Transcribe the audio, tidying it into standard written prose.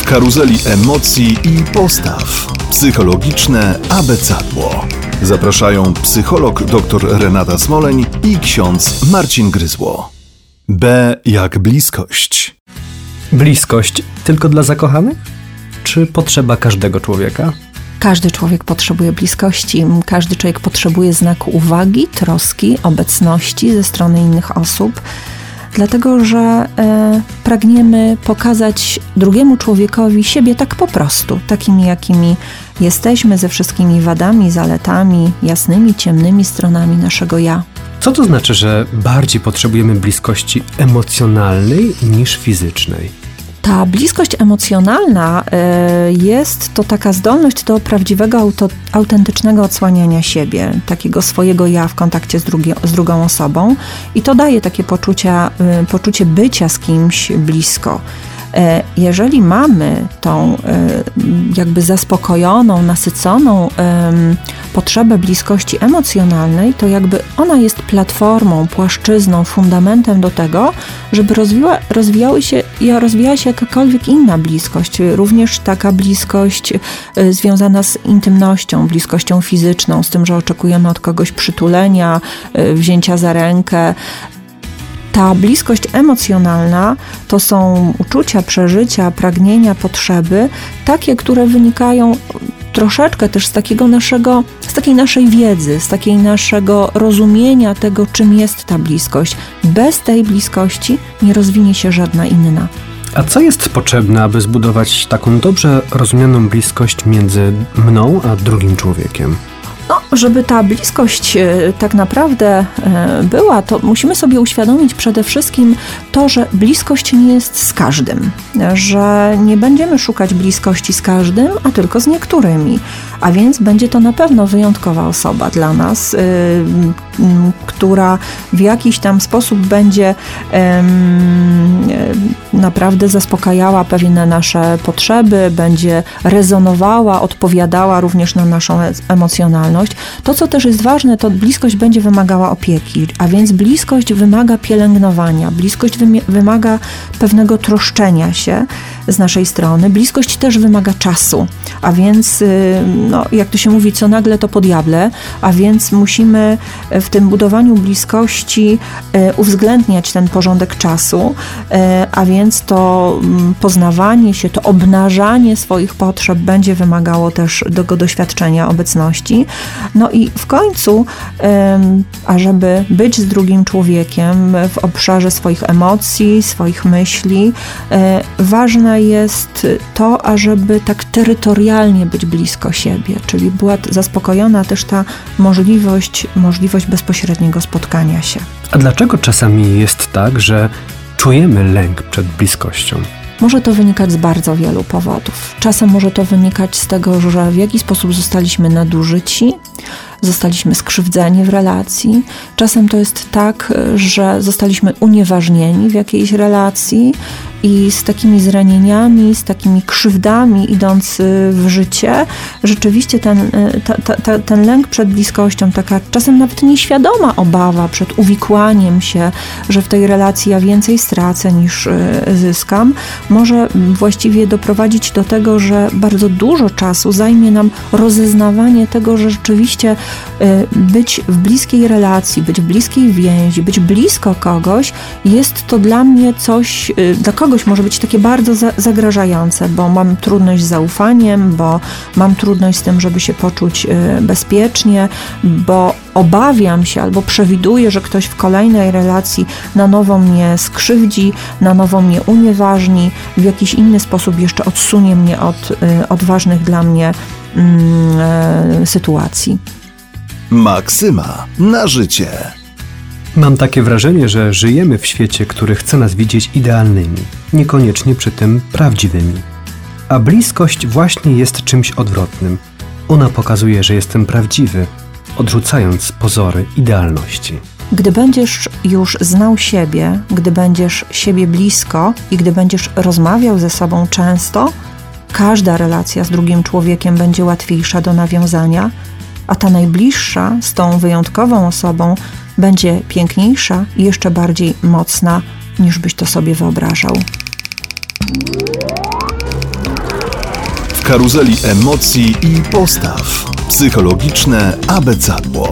karuzeli emocji i postaw. Psychologiczne abecadło. Zapraszają psycholog dr Renata Smoleń i ksiądz Marcin Gryzło. B jak bliskość. Bliskość tylko dla zakochanych? Czy potrzeba każdego człowieka? Każdy człowiek potrzebuje bliskości, każdy człowiek potrzebuje znaku uwagi, troski, obecności ze strony innych osób, dlatego że pragniemy pokazać drugiemu człowiekowi siebie tak po prostu, takimi jakimi jesteśmy, ze wszystkimi wadami, zaletami, jasnymi, ciemnymi stronami naszego ja. Co to znaczy, że bardziej potrzebujemy bliskości emocjonalnej niż fizycznej? Ta bliskość emocjonalna jest to taka zdolność do prawdziwego, autentycznego odsłaniania siebie, takiego swojego ja w kontakcie z drugą osobą i to daje takie poczucie bycia z kimś blisko. Jeżeli mamy tą jakby zaspokojoną, nasyconą potrzebę bliskości emocjonalnej, to jakby ona jest platformą, płaszczyzną, fundamentem do tego, żeby rozwijała się jakakolwiek inna bliskość, również taka bliskość związana z intymnością, bliskością fizyczną, z tym, że oczekujemy od kogoś przytulenia, wzięcia za rękę. Ta bliskość emocjonalna to są uczucia, przeżycia, pragnienia, potrzeby, takie, które wynikają troszeczkę też z takiej naszej wiedzy, z takiej naszego rozumienia tego, czym jest ta bliskość. Bez tej bliskości nie rozwinie się żadna inna. A co jest potrzebne, aby zbudować taką dobrze rozumianą bliskość między mną a drugim człowiekiem? Żeby ta bliskość tak naprawdę była, to musimy sobie uświadomić przede wszystkim to, że bliskość nie jest z każdym, że nie będziemy szukać bliskości z każdym, a tylko z niektórymi, a więc będzie to na pewno wyjątkowa osoba dla nas, która w jakiś tam sposób będzie naprawdę zaspokajała pewne nasze potrzeby, będzie rezonowała, odpowiadała również na naszą emocjonalność. To, co też jest ważne, to bliskość będzie wymagała opieki, a więc bliskość wymaga pielęgnowania, bliskość wymaga pewnego troszczenia się z naszej strony. Bliskość też wymaga czasu, a więc, jak to się mówi, co nagle to po diable, a więc musimy w tym budowaniu bliskości uwzględniać ten porządek czasu, a więc to poznawanie się, to obnażanie swoich potrzeb będzie wymagało też tego doświadczenia obecności. No i w końcu, ażeby być z drugim człowiekiem w obszarze swoich emocji, swoich myśli, ważne jest to, ażeby tak terytorialnie być blisko siebie, czyli była zaspokojona też ta możliwość bezpośredniego spotkania się. A dlaczego czasami jest tak, że czujemy lęk przed bliskością? Może to wynikać z bardzo wielu powodów. Czasem może to wynikać z tego, że w jakiś sposób zostaliśmy nadużyci, zostaliśmy skrzywdzeni w relacji. Czasem to jest tak, że zostaliśmy unieważnieni w jakiejś relacji i z takimi zranieniami, z takimi krzywdami idąc w życie, rzeczywiście ten lęk przed bliskością, taka czasem nawet nieświadoma obawa przed uwikłaniem się, że w tej relacji ja więcej stracę niż zyskam, może właściwie doprowadzić do tego, że bardzo dużo czasu zajmie nam rozeznawanie tego, że rzeczywiście być w bliskiej relacji, być w bliskiej więzi, być blisko kogoś, jest to dla mnie coś, dla kogoś może być takie bardzo zagrażające, bo mam trudność z zaufaniem, bo mam trudność z tym, żeby się poczuć bezpiecznie, bo obawiam się albo przewiduję, że ktoś w kolejnej relacji na nowo mnie skrzywdzi, na nowo mnie unieważni, w jakiś inny sposób jeszcze odsunie mnie od ważnych dla mnie sytuacji. Maksyma na życie. Mam takie wrażenie, że żyjemy w świecie, który chce nas widzieć idealnymi, niekoniecznie przy tym prawdziwymi. A bliskość właśnie jest czymś odwrotnym. Ona pokazuje, że jestem prawdziwy, odrzucając pozory idealności. Gdy będziesz już znał siebie, gdy będziesz siebie blisko i gdy będziesz rozmawiał ze sobą często, każda relacja z drugim człowiekiem będzie łatwiejsza do nawiązania, a ta najbliższa z tą wyjątkową osobą będzie piękniejsza i jeszcze bardziej mocna, niż byś to sobie wyobrażał. karuzeli emocji i postaw. Psychologiczne abecadło.